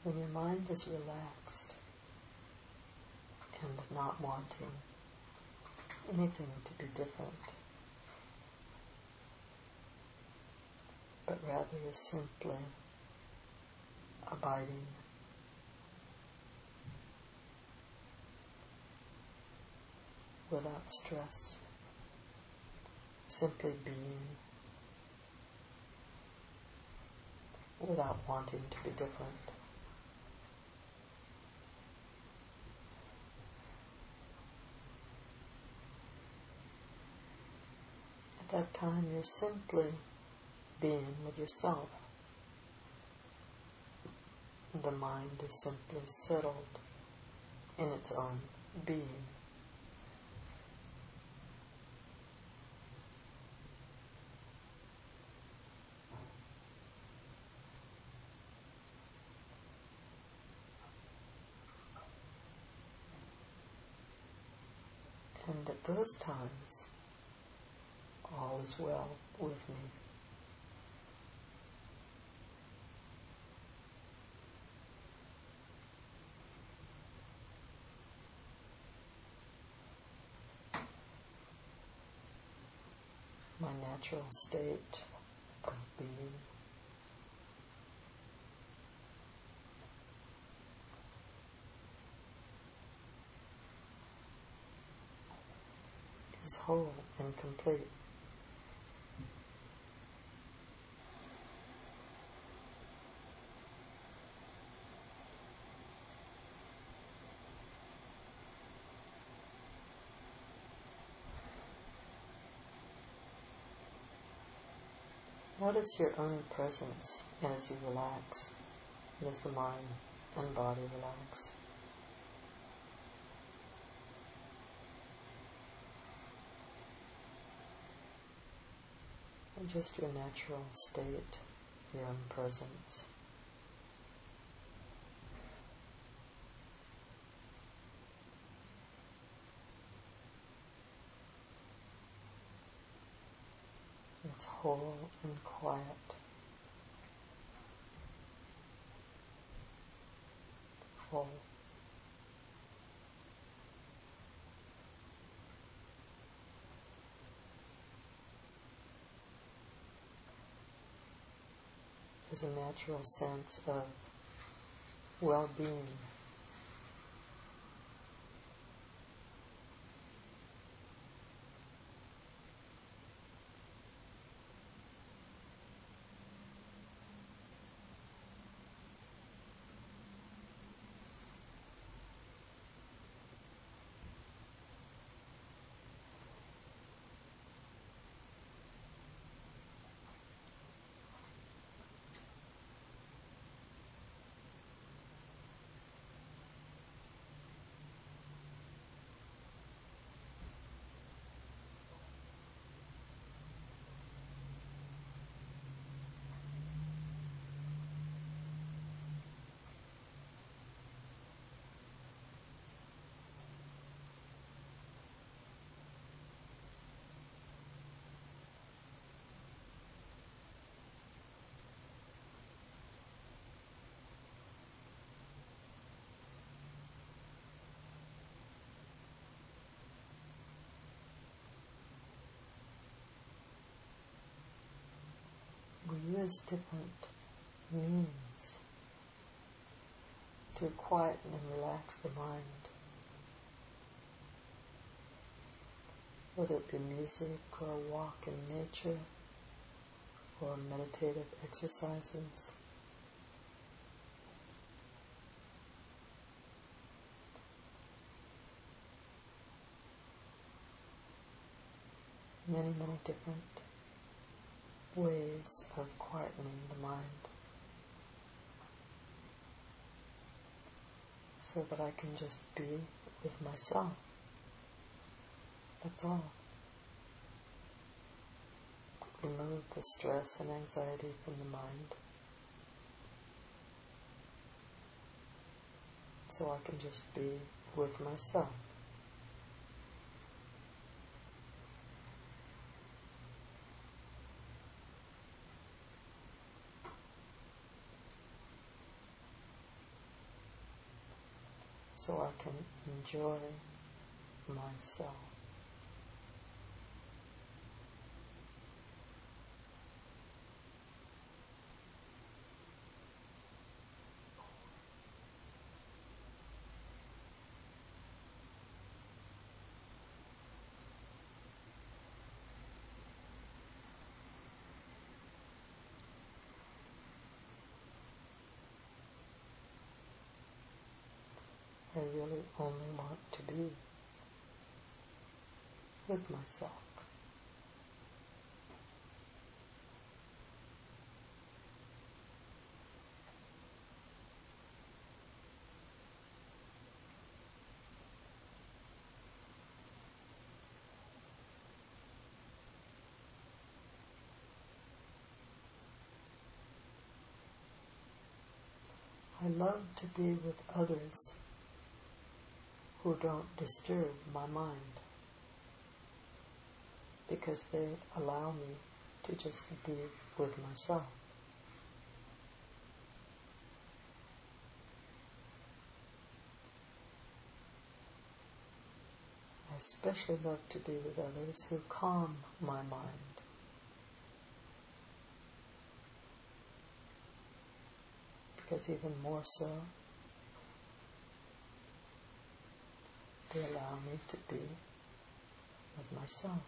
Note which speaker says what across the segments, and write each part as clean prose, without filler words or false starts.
Speaker 1: When your mind is relaxed and not wanting anything to be different, but rather is simply abiding, without stress, simply being, without wanting to be different. At that time, you're simply being with yourself. The mind is simply settled in its own being. And at those times, all is well with me. My natural state of being is whole and complete. Notice your own presence as you relax, and as the mind and body relax. And just your natural state, your own presence. It's whole and quiet. Full. There's a natural sense of well-being. We use different means to quieten and relax the mind. Whether it be music or a walk in nature or meditative exercises. Many different ways of quietening the mind so that I can just be with myself. That's all. Remove the stress and anxiety from the mind so I can just be with myself. so I can enjoy myself. I really only want to be with myself. I love to be with others who don't disturb my mind, because they allow me to just be with myself. I especially love to be with others who calm my mind. Because even more so, they allow me to be with myself.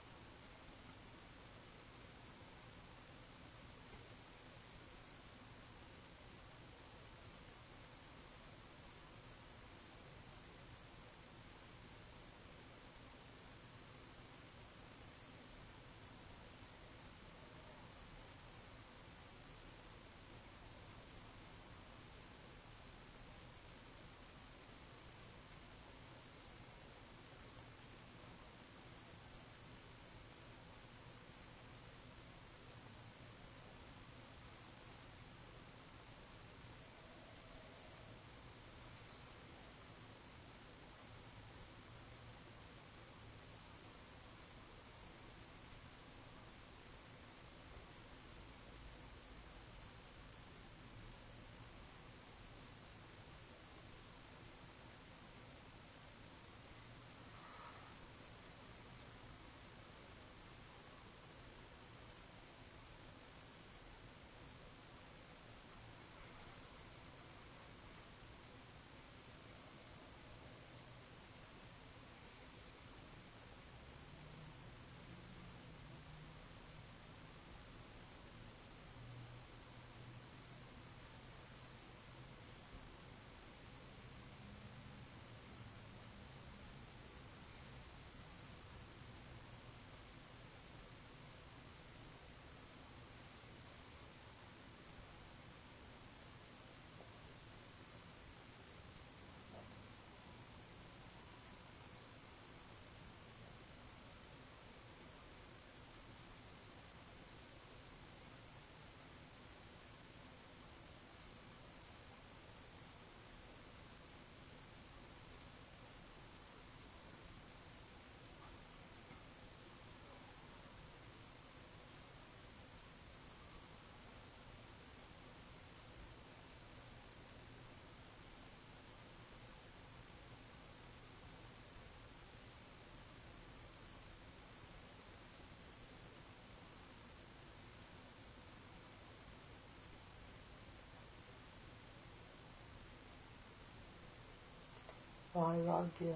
Speaker 1: Vairagya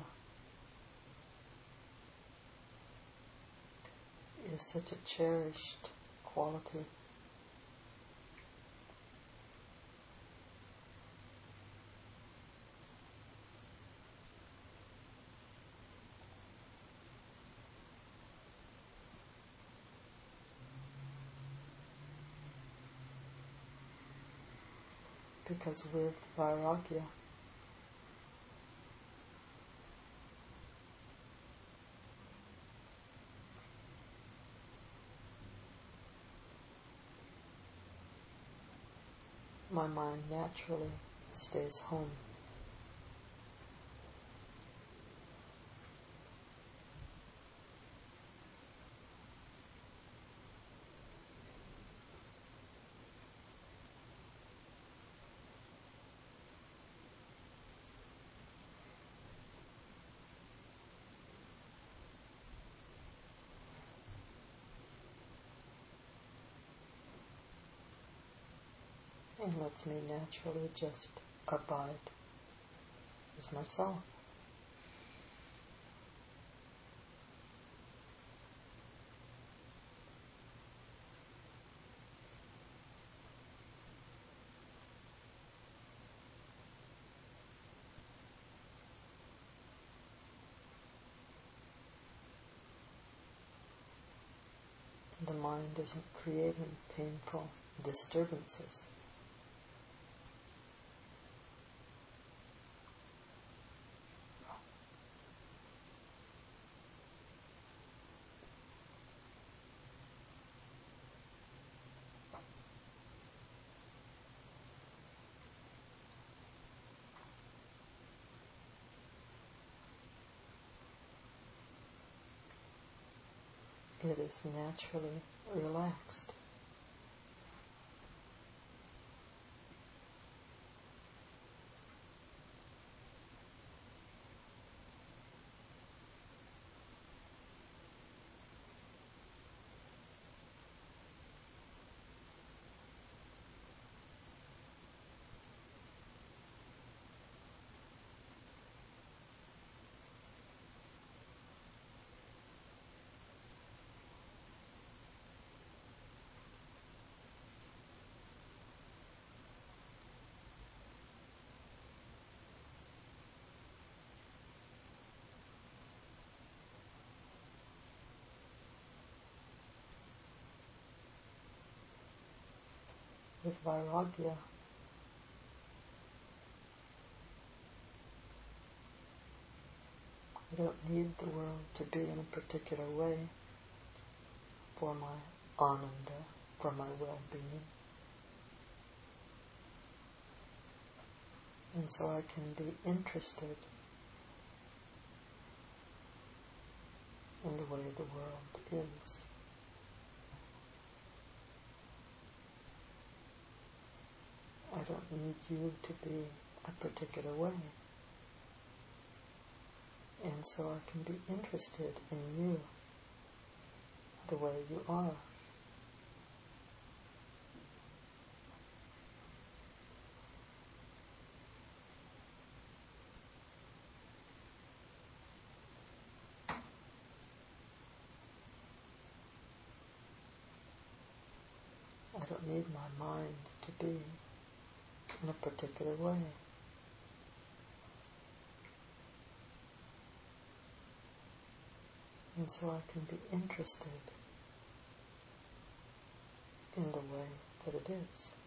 Speaker 1: is such a cherished quality. Because with Vairagya, my mind naturally stays home. and lets me naturally just abide as myself. The mind isn't creating painful disturbances. It is naturally relaxed. With Vairagya, I don't need the world to be in a particular way for my ananda, for my well-being. And so I can be interested in the way the world is. I don't need you to be a particular way. And so I can be interested in you the way you are. I don't need my mind to be in a particular way. And so I can be interested in the way that it is.